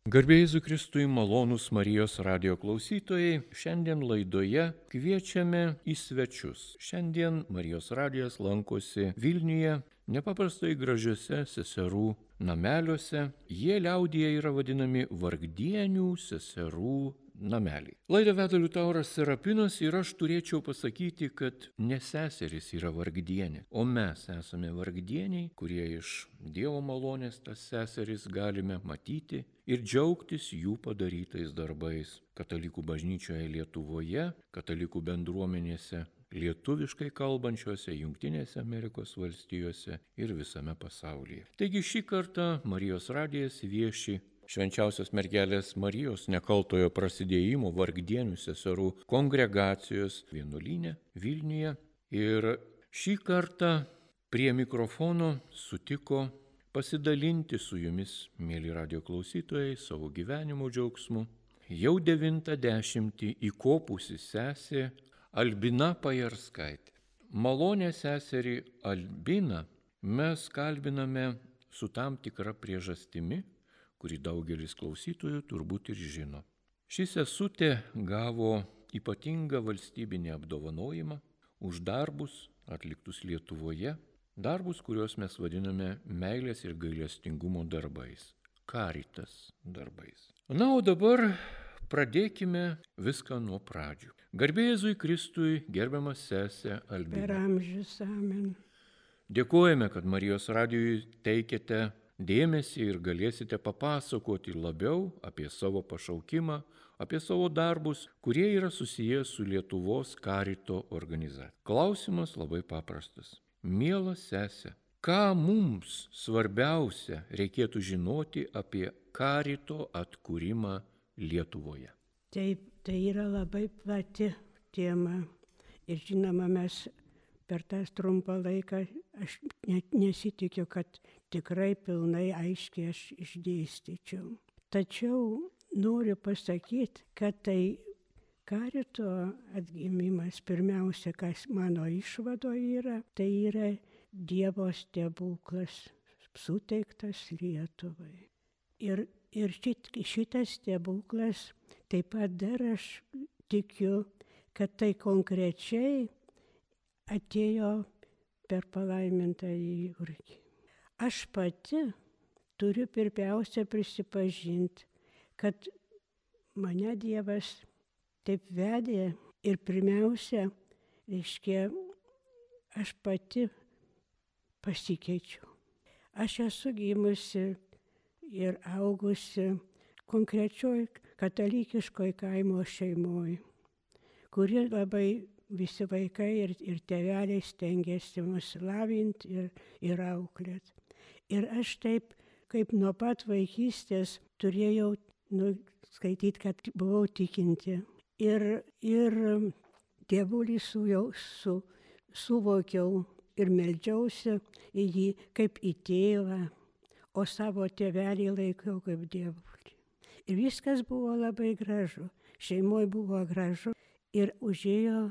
Garbė Jėzui Kristui, malonūs Marijos radijo klausytojai, šiandien laidoje kviečiame į svečius. Šiandien Marijos radijas lankosi Vilniuje, nepaprastai gražiuose seserų nameliuose. Jie liaudyje yra vadinami vargdienių seserų nameliai. Laidą veda Liutauras Serapinas ir aš turėčiau pasakyti, kad ne seserys yra vargdienė, o mes esame vargdieniai, kurie iš Dievo malonės tas seseris galime matyti ir džiaugtis jų padarytais darbais. Katalikų bažnyčioje Lietuvoje, katalikų bendruomenėse, lietuviškai kalbančiose Jungtinėse Amerikos valstijose ir visame pasaulyje. Taigi šį kartą Marijos radijas vieši Švenčiausios mergelės Marijos nekaltojo prasidėjimo vargdienių seserų kongregacijos vienuolyne Vilniuje. Ir šį kartą prie mikrofono sutiko pasidalinti su jumis, mėly radijo klausytojai, savo gyvenimo džiaugsmu. Jau 90 įkopusi sesė Albina Pajarskaitė. Malonę seserį Albiną mes kalbiname su tam tikra priežastimi, kurį daugelis klausytojų turbūt ir žino. Ši sesutė gavo ypatingą valstybinį apdovanojimą už darbus atliktus Lietuvoje, darbus, kuriuos mes vadiname meilės ir gailestingumo darbais, Caritas darbais. Na, o dabar pradėkime viską nuo pradžių. Garbė Jėzui Kristui, gerbiamas sesė Albina. Per amžius, amen. Dėkojame, kad Marijos radijui teikiate dėmesį ir galėsite papasakoti labiau apie savo pašaukimą, apie savo darbus, kurie yra susiję su Lietuvos Carito organizacija. Klausimas labai paprastas. Mielas sesė, ką mums svarbiausia reikėtų žinoti apie Carito atkūrimą Lietuvoje? Taip, tai yra labai plati tema. Ir žinoma, mes per tą trumpą laiką, aš net nesitikiu, kad tikrai pilnai aiškiai aš išdėstyčiau. Tačiau noriu pasakyti, kad tai Carito atgimimas, pirmiausia, kas mano išvado yra, tai yra Dievo stebuklas suteiktas Lietuvai. Ir šitas stebuklas taip pat dar aš tikiu, kad tai konkrečiai atėjo per palaimintąjį Jurgį. Aš pati turiu pirmiausia prisipažinti, kad mane Dievas taip vedė ir pirmiausia, reiškia, aš pati pasikeičiau. Aš esu gimusi ir augusi konkrečioj katalikiškoj kaimo šeimoj, kuri labai visi vaikai ir tėveliai stengiasi mus lavinti ir auklėti. Ir aš taip, kaip nuo pat vaikystės turėjau skaityti, kad buvau tikinti. Ir Dievulį suvokiau ir meldžiausi į jį kaip į tėvą, o savo tėvelį laikiau kaip Dievulį. Ir viskas buvo labai gražu, šeimoje buvo gražu ir užėjo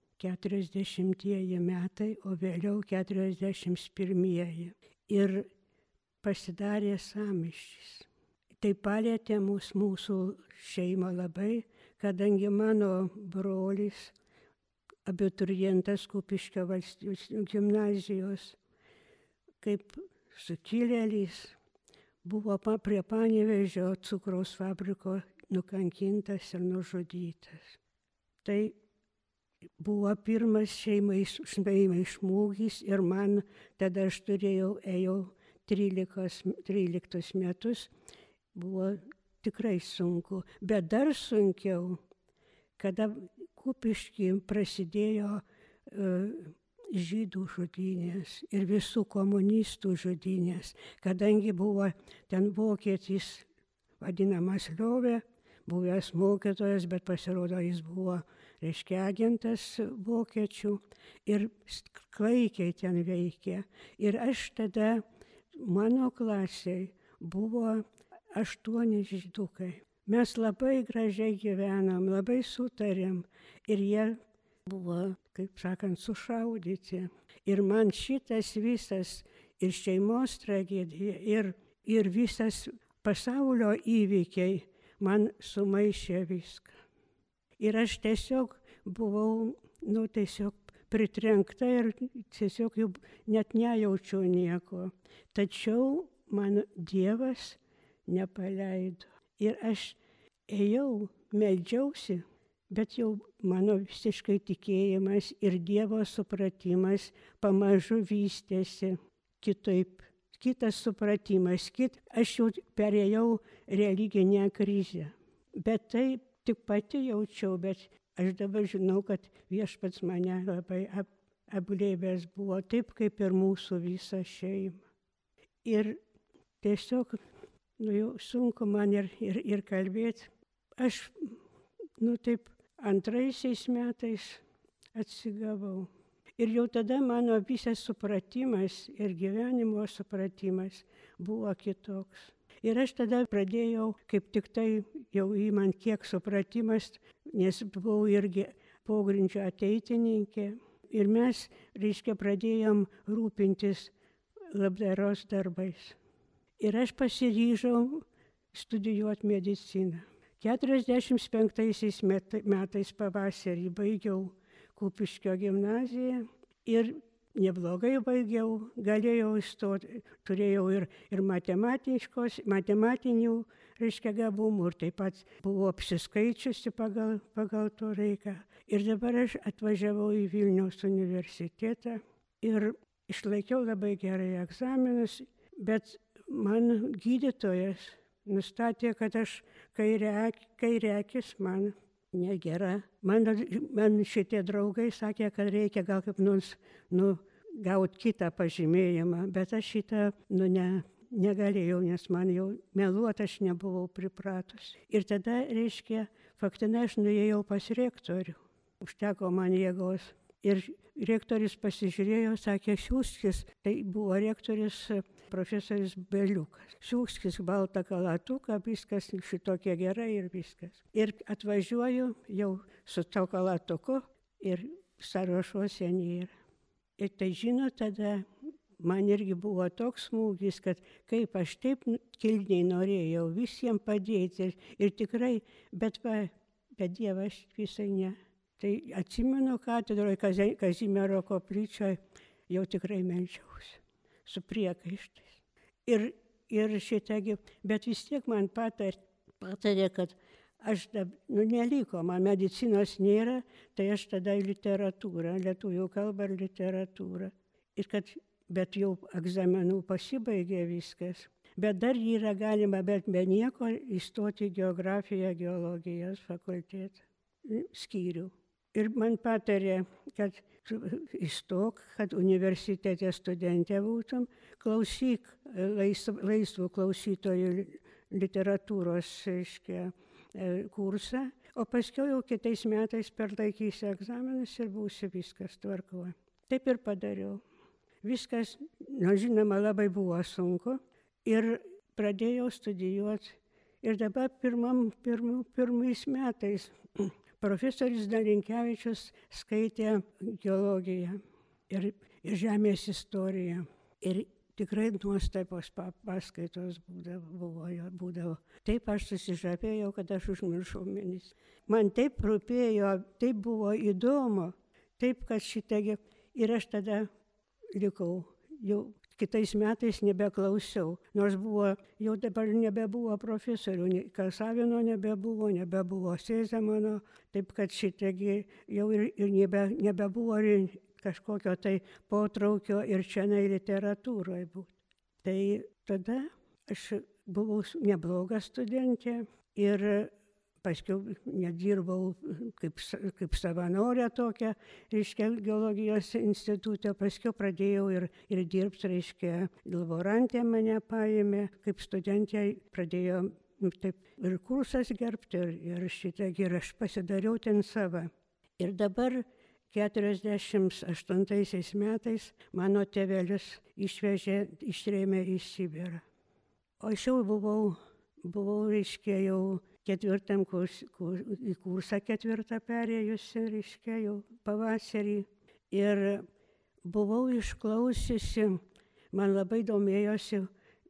40 metai, o vėliau 41. Ir pasidarė sąmyšis. Tai palėtė mūsų šeimą labai, kadangi mano brolis, abiturientas Kupiškio valstijos gimnazijos, kaip sukilėlis, buvo prie Panevėžio cukraus fabriko nukankintas ir nužudytas. Tai buvo pirmas šeimai smūgis ir man, tada aš ėjau 13 metus, buvo tikrai sunku. Bet dar sunkiau, kada Kupišky prasidėjo žydų žudynės ir visų komunistų žudynės, kadangi buvo ten vokietis vadinamas Liovė, buvęs mokytojas, bet pasirodo jis buvo, reiškia, agentas vokiečių ir klaikiai ten veikė. Ir aš tada, mano klasiai buvo 8 žydukai. Mes labai gražiai gyvenom, labai sutarėm ir jie buvo, kaip sakant, sušaudyti. Ir man šitas visas ir šeimos tragedija, ir visas pasaulio įvykiai man sumaišė viską. Ir aš tiesiog buvau, tiesiog pritrenkta ir tiesiog jau net nejaučiau nieko. Tačiau mano Dievas nepaleido. Ir aš ėjau, meldžiausi, bet jau mano visiškai tikėjimas ir Dievo supratimas pamažu vystėsi kitaip. Kitas supratimas, aš jau perėjau religinę krizę. Bet tai tik pati jaučiau, bet aš dabar žinau, kad Viešpats mane labai apglėbęs buvo, taip kaip ir mūsų visą šeimą. Ir tiesiog, jau sunku man ir kalbėti. Aš, taip 2 metais atsigavau. Ir jau tada mano visas supratimas ir gyvenimo supratimas buvo kitoks. Ir aš tada pradėjau, kaip tik tai jau įmant kiek supratimas, nes buvau irgi pogrindžio ateitininkė. Ir mes, pradėjom rūpintis labdaros darbais. Ir aš pasiryžau studijuoti mediciną. 45 metais pavasarį baigiau Kupiškio gimnaziją ir neblogai baigiau, galėjau įstoti, turėjau ir matematinių, gabumų ir taip pat buvau apsiskaičiusi pagal to reiką. Ir dabar aš atvažiavau į Vilniaus universitetą ir išlaikiau labai gerai egzaminus, bet man gydytojas nustatė, kad aš kairė akis man negera. Man šitie draugai sakė, kad reikia gal kaip nors gauti kitą pažymėjimą, bet aš šitą negalėjau, nes man jau meluoti aš nebuvau pripratus. Ir tada, faktinai aš nuėjau pas rektorių. Užteko man jėgos. Ir rektorius pasižiūrėjo, sakė, siūskis, tai buvo rektorius profesorius Beliukas. Siūskis baltą kalatuką, viskas šitokie gerai ir viskas. Ir atvažiuoju jau su to kalatuku ir sąrašuose nėra. Ir tai tada man irgi buvo toks smūgis, kad kaip aš taip kilniai norėjau visiems padėti ir tikrai, bet Dievas visai ne. Tai atsimenu katedroje Kazimiero koplyčioje jau tikrai meldžiausi su priekaištais. Ir šitagi, bet vis tiek man patarė, kad aš neliko, man medicinos nėra, tai aš tada į literatūrą, lietuvių kalbą ir literatūrą. Bet jau egzaminų pasibaigė viskas. Bet dar yra galima, bet be nieko įstoti į geografiją, geologijos fakultetą, skyrių. Ir man patarė, kad įstok, kad universitete studentė būtum, klausyk laisvų klausytojų literatūros kursą, o paskiau jau kitais metais perlaikysi egzaminus ir būsi viskas tvarkoje. Taip ir padariau. Viskas, žinoma, labai buvo sunku ir pradėjau studijuoti. Ir dabar pirmais metais profesorius Dalinkevičius skaitė geologiją ir žemės istoriją. Ir tikrai nuostabios paskaitos būdavo. Taip aš susižavėjau, kad aš užmiršau ministrą. Man taip rūpėjo, taip buvo įdomu, taip, kad šitagi. Ir aš tada likau. Jau kitais metais nebeklausiau. Nors jau dabar nebebuvo profesorių, Kasavino nebebuvo Sėzemano, taip kad šitagi jau ir nebebuvo kažkokio tai potraukio ir čianai literatūroje būti. Tai tada aš buvau nebloga studentė ir paskiau nedirbau kaip savanorė tokia, geologijos institute, paskiau pradėjau ir dirbti, laborantė mane paėmė, kaip studentė pradėjo taip ir kursas gerbti ir aš pasidariau ten sava. Ir dabar 48 metais mano tėvelis ištrėmė į Sibirą. O aš jau buvau jau 4. kursą 4 perėjusi, jau pavasarį. Ir buvau išklausiusi, man labai domėjosi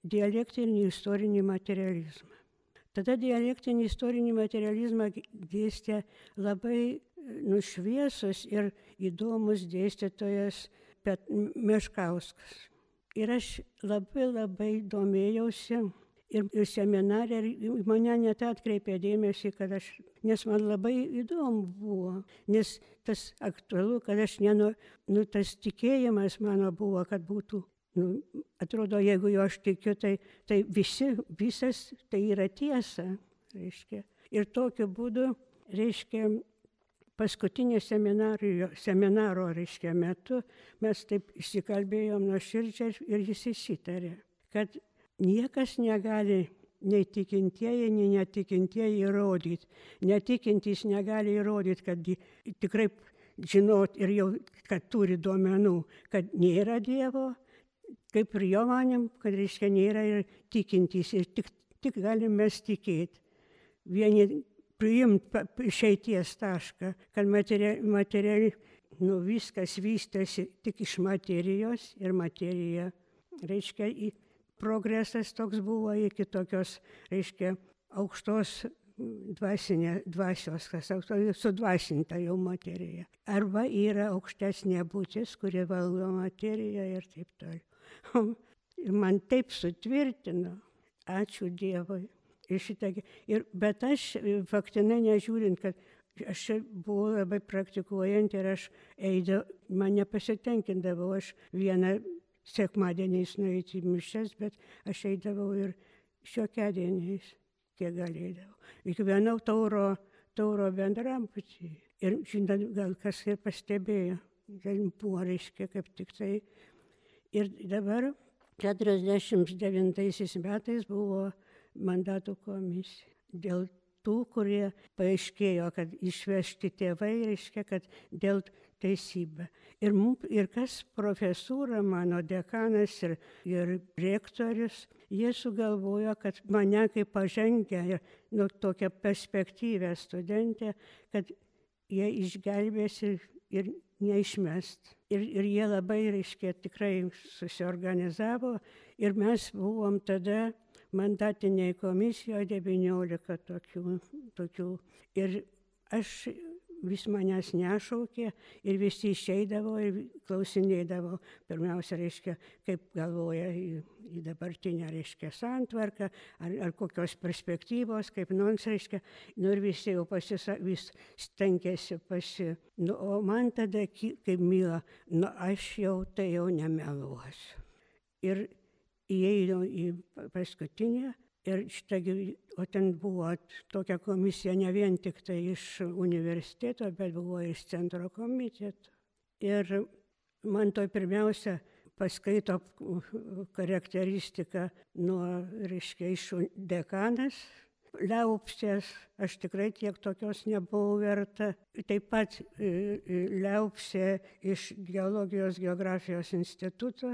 dialektinį istorinį materializmą. Tada dialektinį istorinį materializmą dėstė labai šviesus ir įdomus dėstytojas Meškauskas. Ir aš labai domėjausi ir seminare mane net atkreipė dėmesį, nes man labai įdomu buvo, nes tas aktualu, kad aš tas tikėjimas mano buvo, kad būtų, atrodo, jeigu jo aš tikiu, tai visas tai yra tiesa, reiškia. Ir tokiu būdu, reiškia, paskutinio seminaro, reiškia, metu mes taip įsikalbėjom nuoširdžiai ir jis įsitarė, kad niekas negali nei tikintieji, nei netikintieji įrodyti. Netikintys negali įrodyti, kad tikrai žinot ir jau, kad turi duomenų, kad nėra Dievo, kaip ir jo manim, kad reiškia nėra ir tikintys ir tik galim mes tikėti. Vieni priimti išeities tašką, kad materialiai viskas vystėsi tik iš materijos ir materija, reiškia, progresas toks buvo iki tokios, reiškia, aukštos dvasios, kas sudvasinta jau materija. Arba yra aukštesnė būtis, kuri valdo materiją ir taip toliau. Ir man taip sutvirtino, ačiū Dievui. Bet aš faktinai nežiūrint, kad aš buvau labai praktikuojant ir aš man nepasitenkindavau, aš vieną sekmadieniais nueiti į mišias, bet aš eidavau ir šiokiadieniais, kiek galėdavau. Įgyvenau tauro bendrabutį. Ir žinot, gal kas ir pastebėjo, buvo, reiškia, kaip tik tai. Ir dabar 49 metais buvo mandatų komisija. Dėl tų, kurie paaiškėjo, kad išvežti tėvai, reiškia, kad dėl teisybę. Ir kas profesūra, mano dekanas ir rektorius, jie sugalvojo, kad mane kaip pažengę, tokią perspektyvę studentę, kad jie išgelbės ir neišmest. Ir jie labai, reiškia, tikrai susiorganizavo ir mes buvom tada mandatiniai komisijoje 19 tokių. Ir aš vis manęs nešaukė ir visi išeidavo ir klausinėdavo. Pirmiausia, reiškia, kaip galvoja į dabartinę, reiškia, santvarką, ar kokios perspektyvos, kaip nors, reiškia. Ir visi jau vis stenkėsi o man tada, kaip Mila, aš jau tai jau nemeluosiu. Ir įėjau į paskutinę. Ir o ten buvo tokia komisija ne vien tik tai iš universiteto, bet buvo iš centro komiteto. Ir man to pirmiausia paskaito charakteristiką reiškia, iš dekanas. Liaupsės, aš tikrai tiek tokios nebuvau verta. Taip pat Liaupsė iš Geologijos geografijos instituto.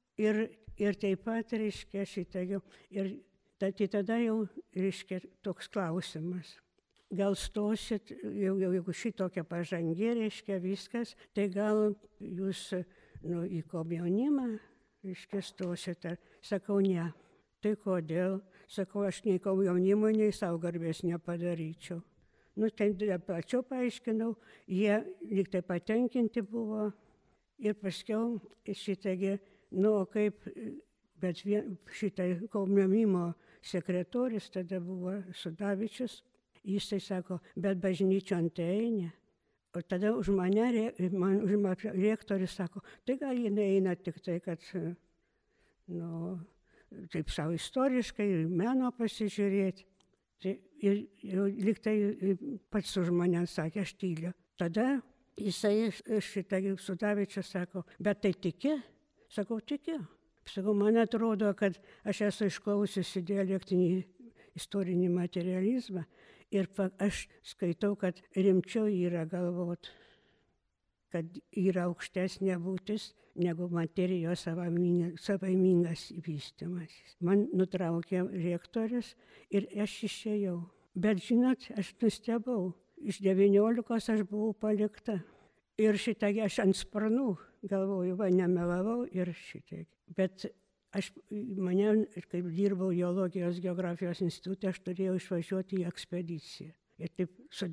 Ir taip pat, reiškia, ir tada jau, reiškia, toks klausimas. Gal stosit, jeigu šitokia pažangi, reiškia, viskas, tai gal jūs į komjaunimą, reiškia, stosit. Sakau, ne. Tai kodėl? Sakau, aš nei komjaunimui, nei savo garbės nepadaryčiau. Tai plačiau paaiškinau, jie lyg tai patenkinti buvo. Ir paskiau šitagi, kaip, bet šitai komjaunimo sekretorius tada buvo Sudavičius, jis tai sako, bet bažnyčion tai eina. O tada už mane rektorius sako, tai gal jinai eina tik tai, kad, taip savo istoriškai, meno pasižiūrėti. Ir lyg tai pats už mane sakė, aš tyliu. Tada jisai Sudavičius sako, bet tai tiki? Sakau, tikiu. Sakau, man atrodo, kad aš esu išklausiusi dialektinį istorinį materializmą ir aš skaitau, kad rimčiau yra galvot, kad yra aukštesnė būtis negu materijos savaimingas vystymasis. Man nutraukė rektorius ir aš išėjau. Bet žinot, aš nustebau. Iš 19 aš buvau palikta. Ir aš ant sparnų galvoju, nemelavau ir šitaip. Bet Mane, kaip dirbau geologijos geografijos institute, aš turėjau išvažiuoti į ekspediciją. Ir taip su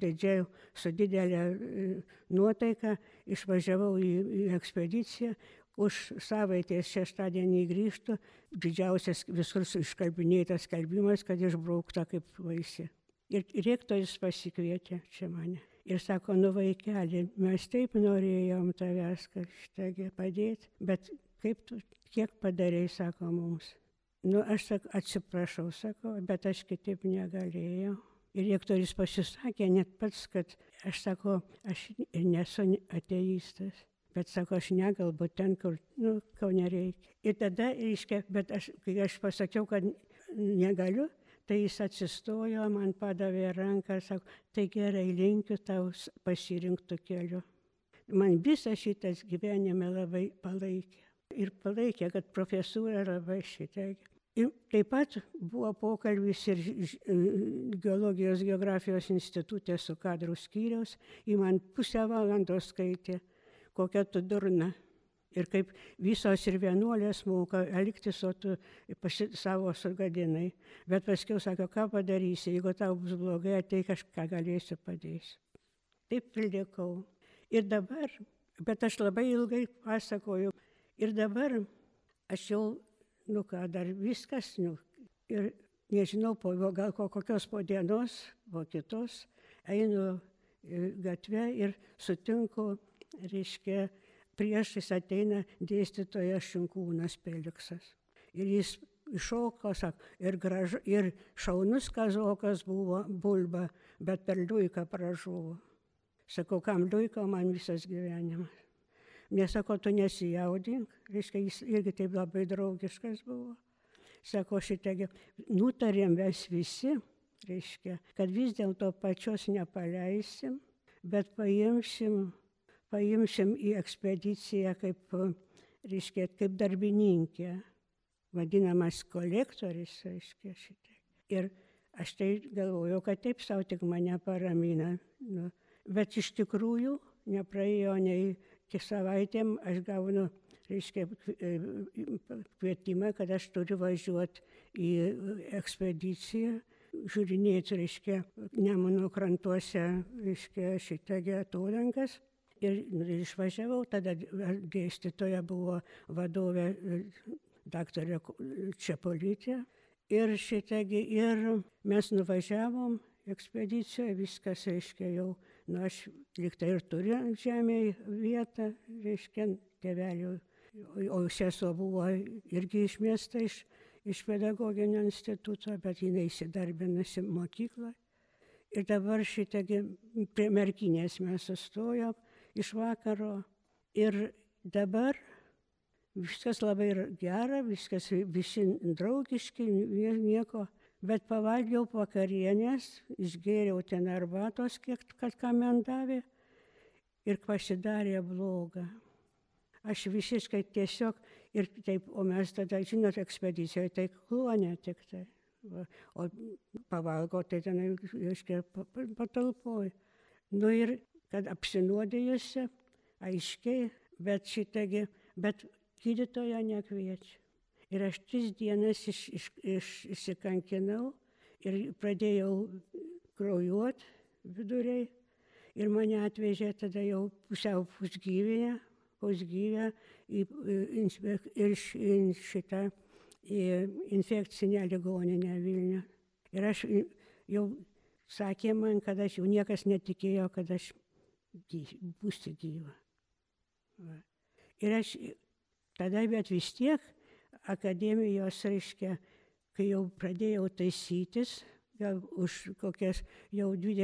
didelė nuotaika išvažiavau į ekspediciją. Už savaitės šeštadienį grįžtu, didžiausias visur iškalbinėtas skelbimas, kad išbraukta kaip vaisi. Ir rektorius pasikvietė čia mane. Ir sako, nu vaikeli, mes taip norėjom tavęs kažkaip padėti, bet kiek padarei, sako mums. Nu, aš atsiprašau, sako, bet aš kitaip negalėjau. Ir rektorius pasisakė net pats, kad aš sako, aš nesu ateistas, bet sako, aš nekalbu ten, kur nereikia. Ir tada, kai aš pasakiau, kad negaliu, tai jis atsistojo, man padavė ranką ir sako, tai gerai, linkiu tau pasirinktų keliu. Man visą šitas gyvenime labai palaikė. Ir palaikė, kad profesūra labai šitai. Ir taip pat buvo pokalbis ir geologijos geografijos institute su kadrų skyriaus. Ji man pusę valandos skaitė, kokia tu durna. Ir kaip visos ir vienuolės moka elgtis, o tu savo sugadinai. Bet paskiau sako, ką padarysi, jeigu tau bus blogai, ateik, aš ką galėsiu padėsiu. Taip likau. Ir dabar, bet aš labai ilgai pasakoju, ir dabar aš jau, dar viskas, ir nežinau, gal kokios po dienos, po kitos, einu gatvę ir sutinku, reiškia, priešais ateina dėstytojas Šinkūnas Peliksas. Ir jis iššoko, sako, ir šaunus kazokas buvo Bulba, bet per liuiką pražuvo. Sakau, kam liuika, man visas gyvenimas. Nesako, tu nesijaudink, reiškia, jis irgi taip labai draugiškas buvo. Sako, šitągi, nutarėm mes visi, reiškia, kad vis dėlto pačios nepaleisim, bet paimsim į ekspediciją kaip darbininkė, vadinamas kolektorius, reiškia šitai. Ir aš tai galvojau, kad taip savo tik mane paramina. Bet iš tikrųjų nepraėjo nei savaitėm, aš gaunu, reiškia, kvietimą, kad aš turiu važiuoti į ekspediciją, žiūrinėti, reiškia, Nemuno krantuose, reiškia, šitągi atodangas. Ir išvažiavau, tada dėstytoja buvo vadovė daktarė Čepolytė. Ir mes nuvažiavom ekspedicijoje, viskas, reiškia, jau, aš liktai ir turiu žemėje vietą, reiškia, tėvelių, o sesuo buvo irgi išmesta iš pedagoginio instituto, bet jinai įsidarbinusi mokykloje. Ir dabar prie Merkinės mes sustojom iš vakaro ir dabar viskas labai gera, visi draugiški, nieko. Bet pavalgiau vakarienės, išgėriau ten arbatos, kiek ką man davė, ir pasidarė bloga. Aš visiškai tiesiog, ir taip, o mes tada, žinot, ekspedicijoje tai kluonė tik tai. O pavalgo tai ten, reiškia, patalpoj. Ir kad apsinuodėjusi, aiškiai, bet gydytoja nekviečia. Ir aš 3 dienas išsikankinau ir pradėjau kraujuoti viduriai. Ir mane atvežė tada jau pusiau pusgyvę į infekcinę ligoninę Vilnių. Ir aš jau sakė man, kad aš jau niekas netikėjo, kad aš būsiu gyva. Ir aš tada, bet vis tiek, akademijos, reiškia, kai jau pradėjau taisytis, gal už kokias jau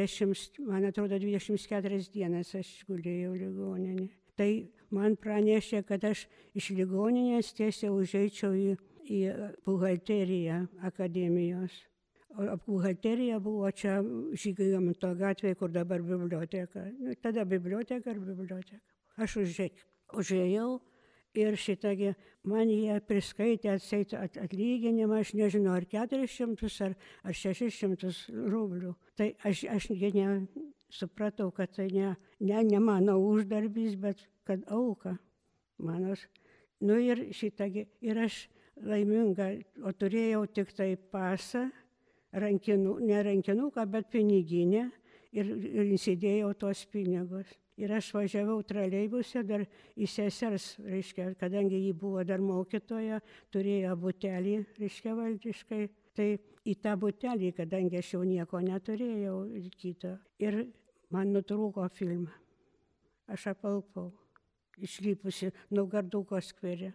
24 dienas aš gulėjau ligoninėje. Tai man pranešė, kad aš iš ligoninės tiesiai užeičiau į buhalteriją akademijos. O buhalterija buvo čia Žygimanto gatvėje, kur dabar biblioteka. Tada biblioteka ar biblioteka. Aš užėjau. Ir man jie priskaitė atlyginimą, aš nežinau, ar 400 ar 600 rublių. Tai aš supratau, kad tai ne mano uždarbis, bet kad auka manos. Ir aš laiminga, o turėjau tik tai pasą, ne rankinuką, bet piniginę ir įsidėjau tuos pinigus. Ir aš važiavau troleibuse dar į sesers, reiškia, kadangi ji buvo dar mokytoja, turėjo butelį, reiškia, valdiškai. Tai į tą butelį, kadangi aš jau nieko neturėjau kito. Ir man nutrūko filmą. Aš apalpau, išlipusi Naugarduko skvere.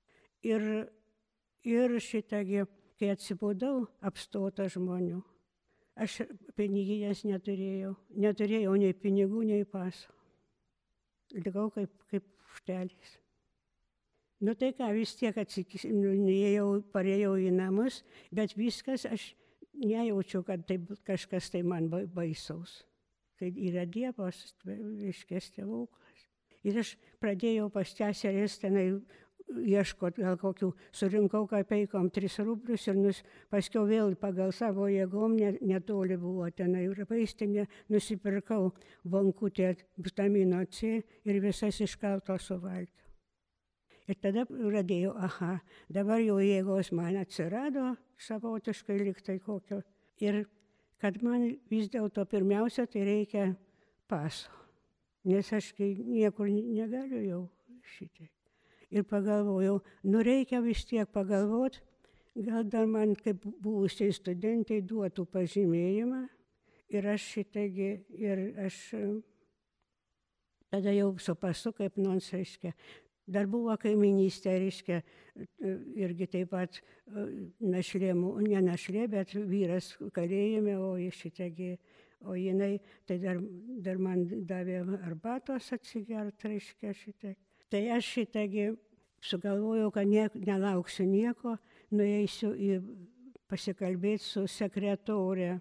Ir šitągi, kai atsibudau, apstota žmonių. Aš piniginės neturėjau nei pinigų, nei paso. Likau kaip štelis. Nu tai ką, vis tiek parėjau į namus, bet viskas, aš nejaučiu, kad tai kažkas tai man baisaus. Tai yra Dievas, reiškia, stebuklas. Ir aš pradėjau pas seseris tenai ieškoti gal kokių, surinkau kapeikom 3 rublius ir paskiau vėl pagal savo jėgom, netoli buvo tenai vaistinė, nusipirkau bonkutę vitamino C ir visas iškalto suvalgiau. Ir tada pradėjau, dabar jau jėgos man atsirado, savotiškai liktai kokio. Ir kad man vis dėlto pirmiausia, tai reikia paso, nes aš niekur negaliu jau šitai. Ir pagalvojau, reikia vis tiek pagalvoti, gal dar man kaip buvusiai studentai duotų pažymėjimą. Ir aš tada jau su pasu kaip nors, reiškia, dar buvo kaiminystė, reiškia, irgi taip pat našlė, ne našlė, bet vyras kalėjime, o jinai tai dar man davė arbatos atsigert, reiškia, šitai. Tai aš šitągi sugalvojau, kad nelauksiu nieko, nueisiu pasikalbėti su sekretorė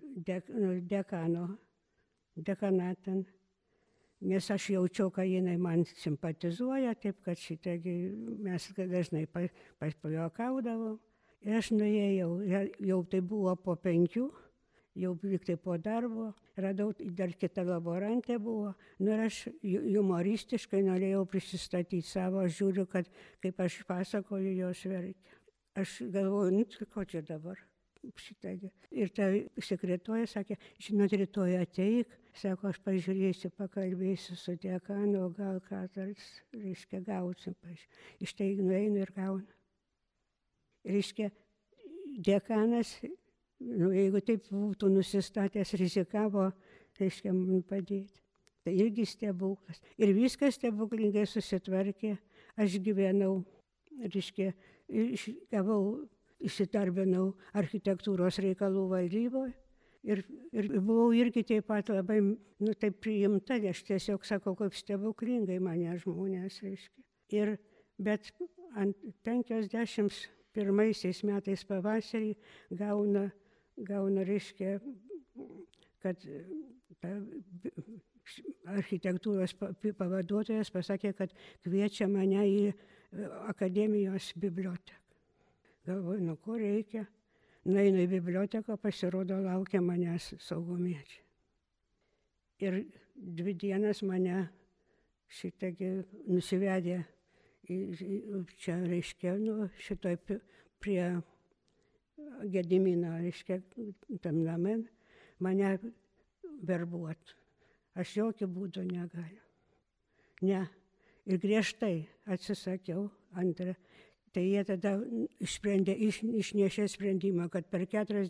dekanaten, nes aš jaučiau, kad jinai man simpatizuoja, taip kad šitągi mes dažnai pajuokaudavom. Ir aš nuėjau, jau tai buvo po 5. Jau lyg tai po darbo, radau, dar kita laborantė buvo, ir aš humoristiškai norėjau prisistatyti savo, aš žiūriu, kad kaip aš pasakoju, jos verkia. Aš galvoju, ko čia dabar šitągi. Ir ta sekretorė sakė, žinot, rytoj ateik, sako, aš pažiūrėsiu, pakalbėsiu su dekanu, gal ką tars, reiškia, gausim. Iš tai nueinu ir gaunu. Reiškia, dekanas, jeigu taip būtų nusistatęs, rizikavo, reiškia, man padėti. Tai irgi stebuklas. Ir viskas stebuklingai susitvarkė. Aš gyvenau, reiškia, įsidarbinau architektūros reikalų valdyboje. Ir buvau irgi taip pat labai, taip priimta, aš tiesiog sakau, kaip stebuklingai mane žmonės, reiškia. Bet 51 metais pavasarį gauna, reiškia, kad architektūros pavaduotojas pasakė, kad kviečia mane į akademijos biblioteką. Galvoju, ko reikia. Nueinu į biblioteką, pasirodo, laukia manęs saugumiečiai. Ir 2 dienas mane šitągi nusivedė čia, reiškia, šitoj prie Gedimino, reiškia, tam namen, mane verbuot. Aš jokių būdų negaliu. Ne. Ir griežtai atsisakiau. Antrą. Tai jie tada išnešė sprendimą, kad per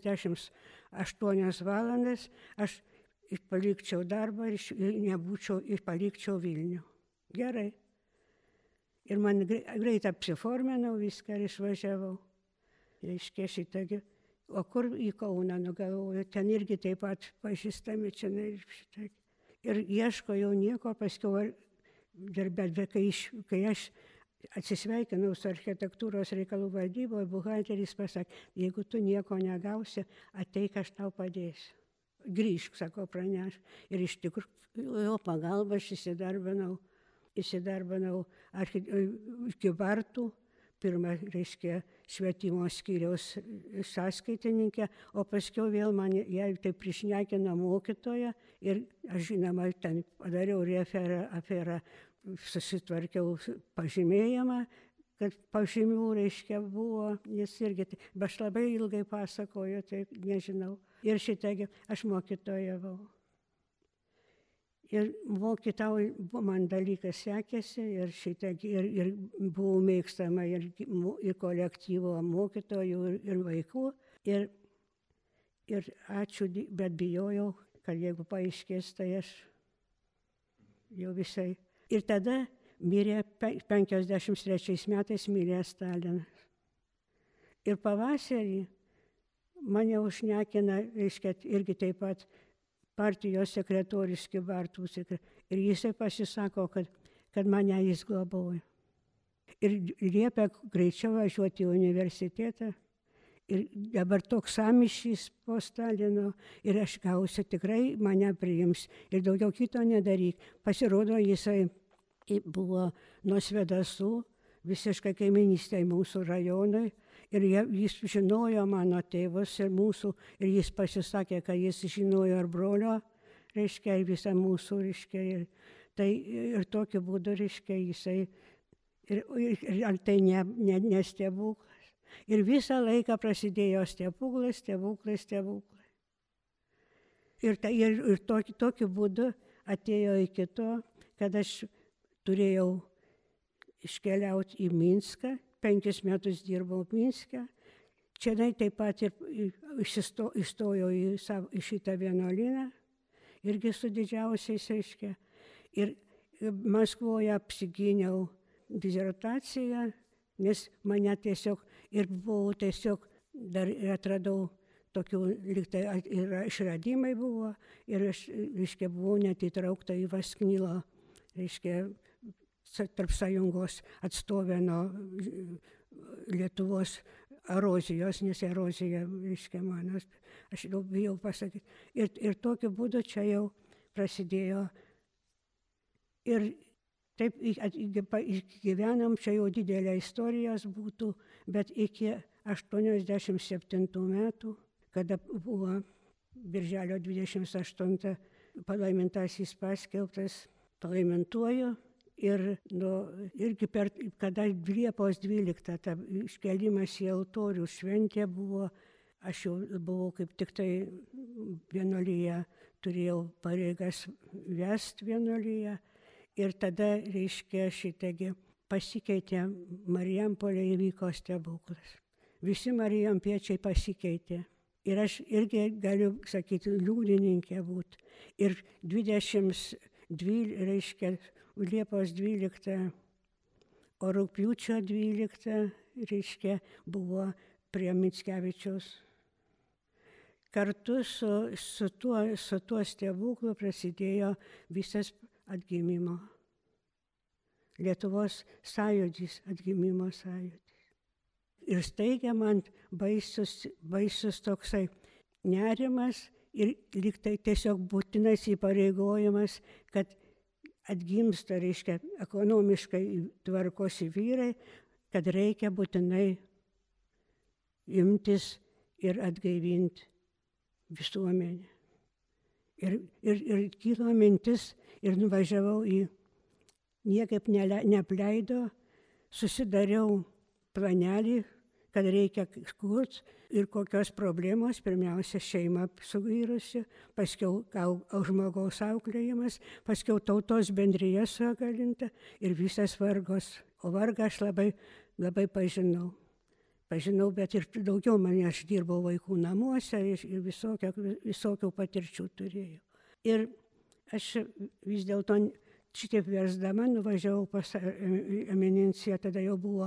48 valandas aš palikčiau darbą ir palikčiau Vilnių. Gerai. Ir man greit apsiforminau viską ir išvažiavau. Reiškia šitągi. O kur į Kauną nugalvoju, ten irgi taip pat pažįstami čia šitągi. Ir ieškojau nieko, paskiau kai aš atsisveikinau su architektūros reikalų valdyboje, buhalteris pasakė, jeigu tu nieko negausi, ateik, aš tau padėsiu. Grįžk, sako, praneš. Ir iš tikrųjų jo pagalba aš įsidarbinau Kybartų, pirmą, reiškia, švietimo skyriaus sąskaitininkė, o paskiau vėl man ją taip prišnekino mokytoja ir aš, žinoma, ten padariau aferą, susitvarkiau pažymėjimą, kad pažymių, reiškia, buvo, jis irgi, bet aš labai ilgai pasakoju, tai nežinau. Ir šitągi aš mokytojavau. Ir man dalykas sekėsi, ir šitągi, ir buvau mėgstama ir kolektyvo mokytojų, ir vaikų. Ir ačiū, bet bijojau, kad jeigu paaiškės, tai aš jau visai. Ir tada mirė 53 metais mirė Stalinas. Ir pavasarį mane užšnekina, reiškia, irgi taip pat partijos sekretorius Kybartų. Ir jisai pasisako, kad mane jis globoja. Ir liepia greičiau važiuoti į universitetą. Ir dabar toks sąmyšys po Stalino ir aš gausiu, tikrai mane priims. Ir daugiau kito nedaryk. Pasirodo, jisai buvo nuo Svėdasų, visiškai kaiminystėje mūsų rajonui. Ir jis žinojo mano tėvus ir mūsų. Ir jis pasisakė, kad jis žinojo ir brolio, reiškia, ir visą mūsų, reiškia. Ir tokiu būdu, reiškia, jisai. Ir tai ne stebuklas. Ir visą laiką prasidėjo stebuklai. Ir tokiu būdu atėjo iki to, kad aš turėjau iškeliauti į Minską, 5 metus dirbau Minske. Čia taip pat ir įstojau į šitą vienuolyną, irgi su didžiausiais, reiškia. Ir Maskvoje apsigyniau disertaciją, nes mane tiesiog ir buvau tiesiog, dar atradau tokių, liktai ir išradimai buvo, ir aš, reiškia, buvau net įtraukta į Vasknilo, reiškia, tarp sąjungos atstovė nuo Lietuvos erozijos, nes erozija, reiškia, manas, aš jau bijau pasakyti. Ir tokiu būdu čia jau prasidėjo. Ir taip gyvenom, čia jau didelė istorijos būtų, bet iki 87 metų, kada buvo birželio 28 palaimintasis paskelbtas, palaimintuoju. Ir irgi kada Liepos 12 ta iškelimas į altorių šventė buvo, aš jau buvau kaip tik tai vienuolyje, turėjau pareigas vesti vienuolyje. Ir tada, reiškia, šitagi pasikeitė Marijampolė, įvyko stebuklas. Visi marijampiečiai pasikeitė. Ir aš irgi galiu sakyti, liudininkė būti. Ir 22, reiškia, Liepos 12, o rugpjūčio 12, reiškia, buvo prie Mickevičiaus. Kartu su tuo stebuklu prasidėjo visas atgimimo. Lietuvos sąjūdis, atgimimo sąjūdis. Ir staigia man baisus toksai nerimas ir lyg tai tiesiog būtinas įpareigojimas, kad atgimsta, reiškia, ekonomiškai tvarkosi vyrai, kad reikia būtinai imtis ir atgaivinti visuomenę. Ir kilo mintis ir nuvažiavau niekaip neapleido, susidariau planelį, kad reikia kurti ir kokios problemos, pirmiausia šeima suvyrusi, paskiau žmogaus auklėjimas, paskiau tautos bendrija sugalinta ir visas vargos. O vargą aš labai pažinau. Bet ir daugiau aš dirbau vaikų namuose ir visokių patirčių turėjau. Ir aš vis dėlto šitaip versdama nuvažiavau pas eminenciją, tada jau buvo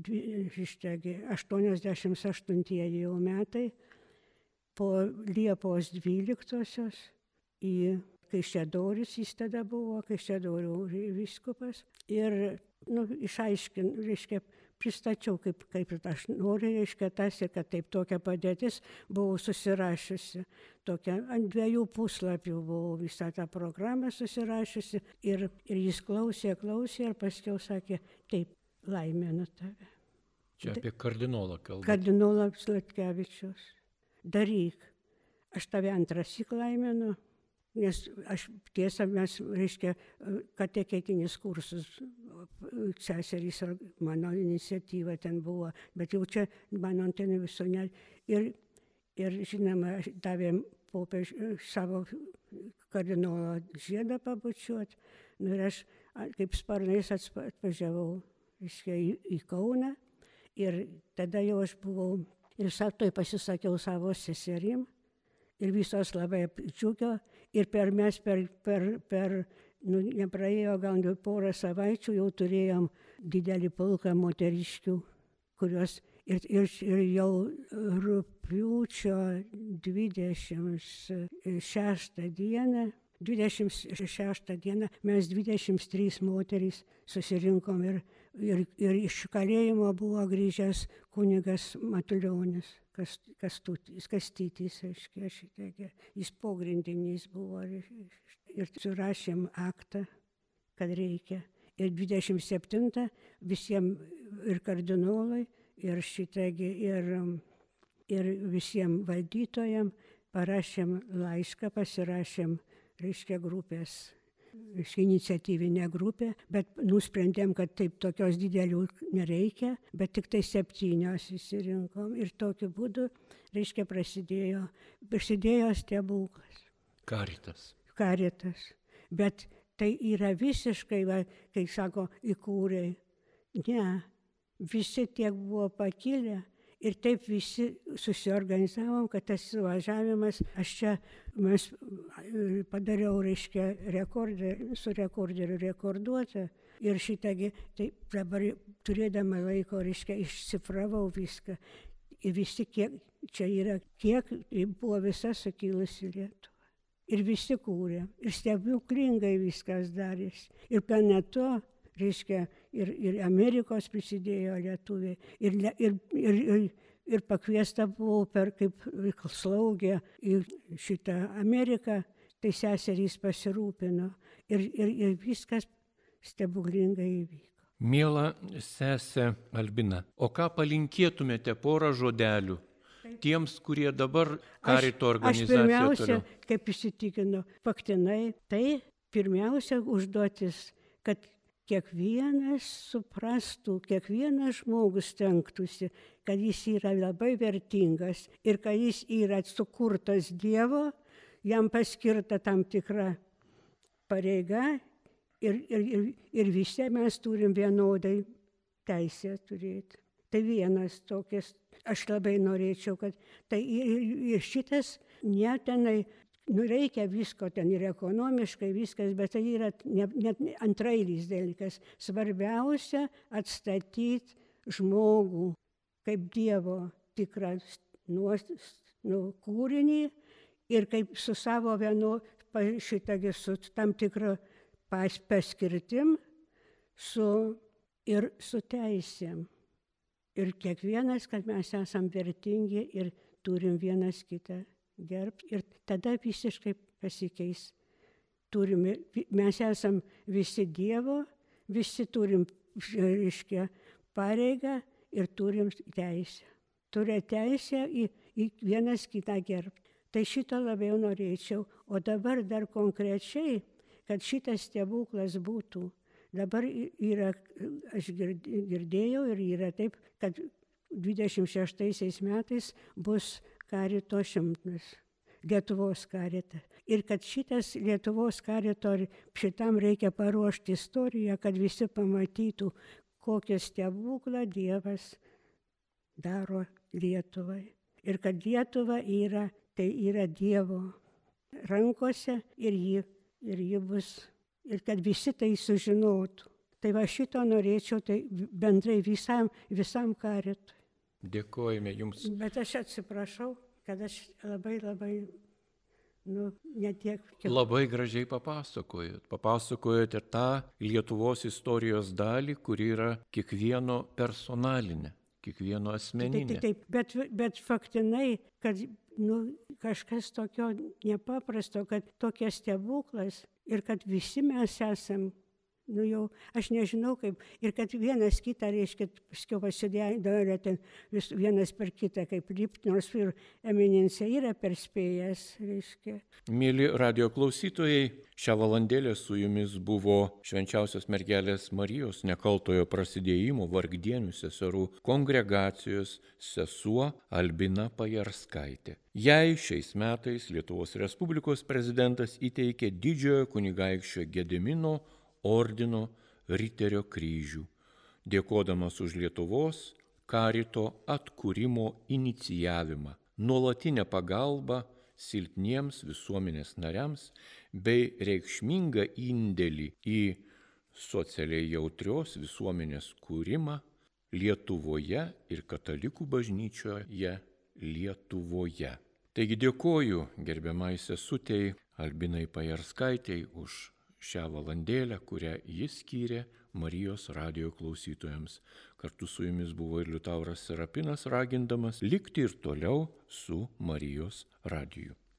88 jau metai, po Liepos 12 į Kaišiadorius, jis tada buvo, Kaišiadorių vyskupas. Ir išaiškinau, reiškia, pristačiau, kaip aš noriu, reiškia, tas ir kad taip tokia padėtis buvau susirašiusi. Tokia, ant 2 puslapių buvau visą tą programą susirašiusi ir jis klausė ir paskiau sakė, taip, laiminu tave. Čia apie kardinolą kalbą. Kardinolas Sladkevičius. Daryk, aš tave antrąsyk laiminu Nes tiesa, mes, reiškia, katechetinis kursus, seserys ar mano iniciatyva ten buvo, bet jau čia mano ten viso ne. Ir žinoma, davėm savo kardinolo žiedą pabučiuoti. Ir aš kaip sparnais atvažiavau, reiškia, į Kauną. Ir tada jau aš buvau ir toj pasisakiau savo seserim. Ir visos labai džiugio. Ir mes nepraėjo gal porą savaičių, jau turėjom didelį pulką moteriškių, kurios ir jau rugpjūčio 26 dieną mes 23 moterys susirinkom ir iš kalėjimo buvo grįžęs kunigas Matulionis, Kastytis, reiškia, šitaip, jis pogrindinys buvo ir surašėm aktą, kad reikia. Ir 27 visiems ir kardinolai, ir šitaip, ir visiems valdytojams parašėm laišką, pasirašėm, reiškia, grupės, iniciatyvinė grupė, bet nusprendėm, kad taip tokios didelių nereikia, bet tik tai 7 įsirinkom ir tokiu būdu, reiškia, prasidėjo stebuklas. Karitas. Bet tai yra visiškai, kai sako, įkūrė. Ne, visi tiek buvo pakilę. Ir taip visi susiorganizavom, kad tas suvažiavimas, mes padariau, reiškia, su rekorderiu rekorduotą. Ir šitągi, tai dabar turėdama laiko, reiškia, išsifravau viską. Ir visi, kiek buvo visa sukilusi Lietuva. Ir visi kūrė. Ir stebuklingai viskas darėsi. Ir net to, reiškia, ir Amerikos prisidėjo lietuviai, ir pakviesta buvau kaip slaugė į šitą Ameriką, tai seserys pasirūpino ir viskas stebuklingai įvyko. Miela sesė Albina, o ką palinkėtumėte porą žodelių tiems, kurie dabar karito organizaciją toliau? Aš pirmiausia, kaip įsitikinu, faktinai, tai pirmiausia užduotis, kad kiekvienas suprastų, kiekvienas žmogus stengtųsi, kad jis yra labai vertingas ir kad jis yra sukurtas Dievo, jam paskirta tam tikra pareiga ir visi mes turim vienodai teisę turėti. Tai vienas tokias, aš labai norėčiau, kad tai ir šitas netenai, reikia visko ten ir ekonomiškai viskas, bet tai yra net antrailis dalykas. Svarbiausia atstatyti žmogų kaip Dievo tikrą kūrinį ir kaip su savo šitagi su tam tikra paskirtim ir su teisėm. Ir kiekvienas, kad mes esam vertingi ir turim vienas kitą gerbti ir tada visiškai pasikeis. Mes esam visi Dievo, visi turim, reiškia, pareigą ir turim teisę. Turi teisę į vienas kitą gerbti. Tai šito labiau norėčiau. O dabar dar konkrečiai, kad šitas stebuklas būtų. Dabar yra, aš girdėjau ir yra taip, kad 26 metais bus karito 100, Lietuvos karita. Ir kad šitas Lietuvos karito, šitam reikia paruošti istoriją, kad visi pamatytų, kokią stebuklą Dievas daro Lietuvai. Ir kad Lietuva tai yra Dievo rankose ir ji bus. Ir kad visi tai sužinotų. Tai va šito norėčiau tai bendrai visam karitui. Dėkojame Jums. Bet aš atsiprašau, kad aš labai, netiek. Labai gražiai papasakojot. Papasakojot ir tą Lietuvos istorijos dalį, kuri yra kiekvieno personalinė, kiekvieno asmeninė. Taip, bet faktinai, kad kažkas tokio nepaprasto, kad tokia stebuklas ir kad visi mes esam nu jau, aš nežinau kaip, ir kad vienas kitą, reiškia, paskiau pasidėjo ten vienas per kitą, kaip lipt, nors ir eminencija yra perspėjęs, reiškia. Mėly radio klausytojai, šią valandėlę su jumis buvo Švenčiausios mergelės Marijos nekaltojo prasidėjimo vargdienių seserų kongregacijos sesuo Albina Pajarskaitė. Jai šiais metais Lietuvos Respublikos prezidentas įteikė didžiojo kunigaikščio Gedimino ordino Riterio kryžių, dėkodamas už Lietuvos karito atkūrimo inicijavimą, nuolatinę pagalbą silpniems visuomenės nariams bei reikšmingą indėlį į socialiai jautrios visuomenės kūrimą Lietuvoje ir katalikų bažnyčioje Lietuvoje. Taigi dėkoju gerbiamai sesutei Albinai Pajarskaitei už šią valandėlę, kurią jis skyrė Marijos radijo klausytojams. Kartu su jumis buvo ir Liutauras Serapinas, ragindamas likti ir toliau su Marijos radiju.